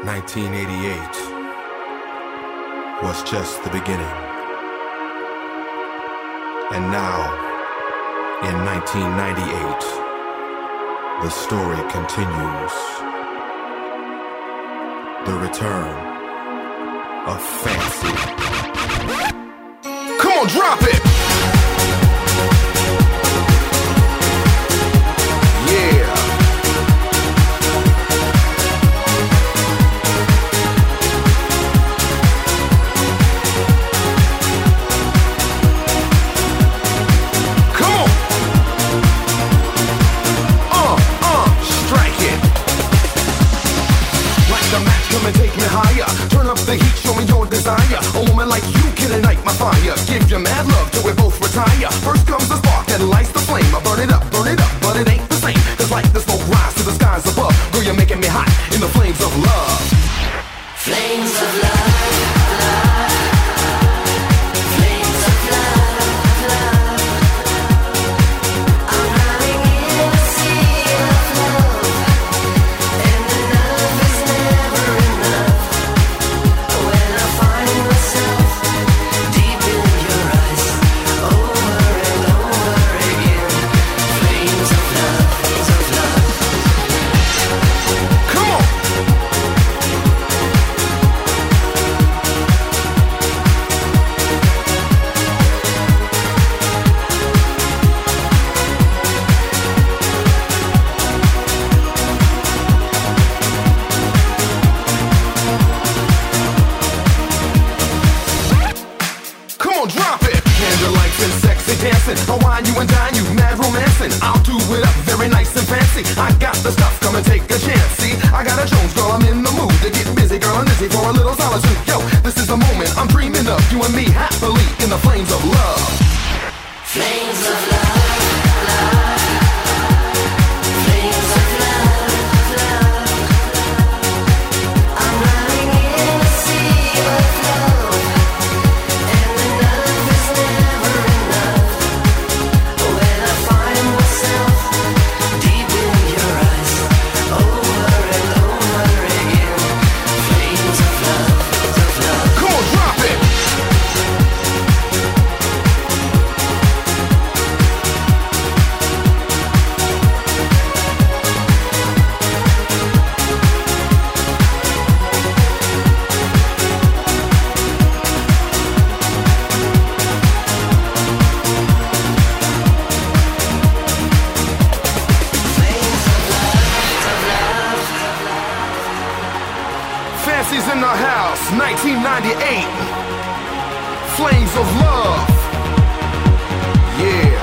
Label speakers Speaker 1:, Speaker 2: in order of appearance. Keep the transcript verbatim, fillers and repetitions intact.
Speaker 1: nineteen eighty-eight was just the beginning. And now, in nineteen ninety-eight, the story continues. The return of Fancy.
Speaker 2: Come on, drop it! Yeah. Come and take me higher. Turn up the heat, show me your desire. A woman like you can ignite my fire. Give you mad love till we both retire. First comes the spark that lights the flame. I burn it up, burn it up, but it ain't the same. Cause like the smoke rise to the skies above. Girl, you're making me hot in the flames of love.
Speaker 3: Flames of love, love. Flames of love, love. I'm running in a sea of love. And the love is never enough. When I find myself deep in your eyes, over and over again. Flames of love, flames of love.
Speaker 2: Come on! Come on, drop it! Candlelights and sexy dancing. I'll wine you and dine you, mad romancing. I'll do it up very nice and fancy. I got the stuff, come and take a chance. See, I got a Jones, girl, I'm in the mood to get busy, girl, I'm busy for a little solitude. Yo, this is the moment I'm dreaming of. You and me happily in the flames of love.
Speaker 3: Flames of love, love. Flames of love, love. I'm running in a sea of love. And the love is never enough. When I find myself deep in your eyes, over and over again. Flames of love, of love.
Speaker 2: Come on, drop it! Fancy's in the house, nineteen ninety-eight. Flames of love. Yeah.